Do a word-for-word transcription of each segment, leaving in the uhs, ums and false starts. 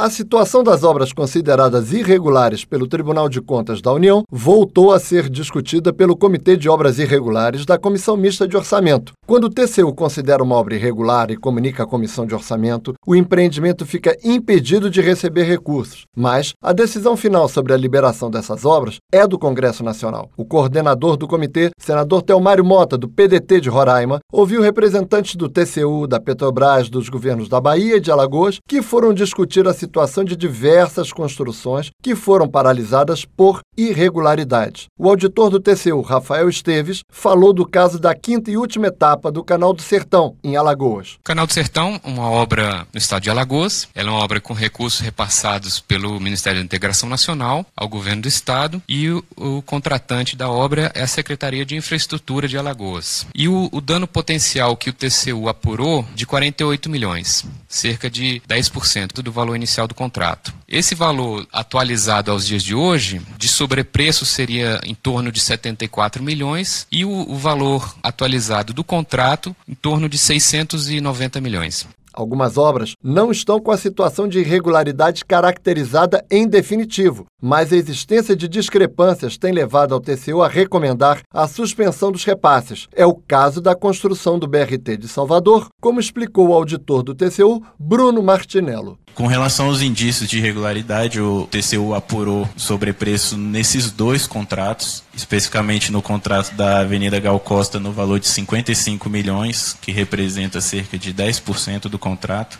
A situação das obras consideradas irregulares pelo Tribunal de Contas da União voltou a ser discutida pelo Comitê de Obras Irregulares da Comissão Mista de Orçamento. Quando o T C U considera uma obra irregular e comunica à Comissão de Orçamento, o empreendimento fica impedido de receber recursos. Mas a decisão final sobre a liberação dessas obras é do Congresso Nacional. O coordenador do comitê, senador Telmário Mota, do P D T de Roraima, ouviu representantes do T C U, da Petrobras, dos governos da Bahia e de Alagoas, que foram discutir a situação de diversas construções que foram paralisadas por irregularidades. O auditor do T C U, Rafael Esteves, falou do caso da quinta e última etapa do Canal do Sertão, em Alagoas. O Canal do Sertão, uma obra no estado de Alagoas, ela é uma obra com recursos repassados pelo Ministério da Integração Nacional ao governo do estado e o, o contratante da obra é a Secretaria de Infraestrutura de Alagoas. E o, o dano potencial que o T C U apurou de quarenta e oito milhões, cerca de dez por cento do valor inicial do contrato. Esse valor atualizado aos dias de hoje, de sobrepreço seria em torno de setenta e quatro milhões e o, o valor atualizado do contrato em torno de seiscentos e noventa milhões. Algumas obras não estão com a situação de irregularidade caracterizada em definitivo, mas a existência de discrepâncias tem levado ao T C U a recomendar a suspensão dos repasses. É o caso da construção do B R T de Salvador, como explicou o auditor do T C U, Bruno Martinello. Com relação aos indícios de irregularidade, o T C U apurou sobrepreço nesses dois contratos, especificamente no contrato da Avenida Gal Costa no valor de cinquenta e cinco milhões, que representa cerca de dez por cento do contrato,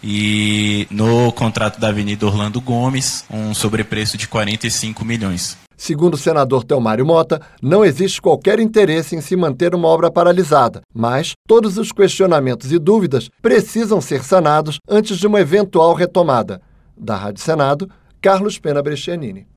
e no contrato da Avenida Orlando Gomes, um sobrepreço de quarenta e cinco milhões. Segundo o senador Telmário Mota, não existe qualquer interesse em se manter uma obra paralisada, mas todos os questionamentos e dúvidas precisam ser sanados antes de uma eventual retomada. Da Rádio Senado, Carlos Pena Brescianini.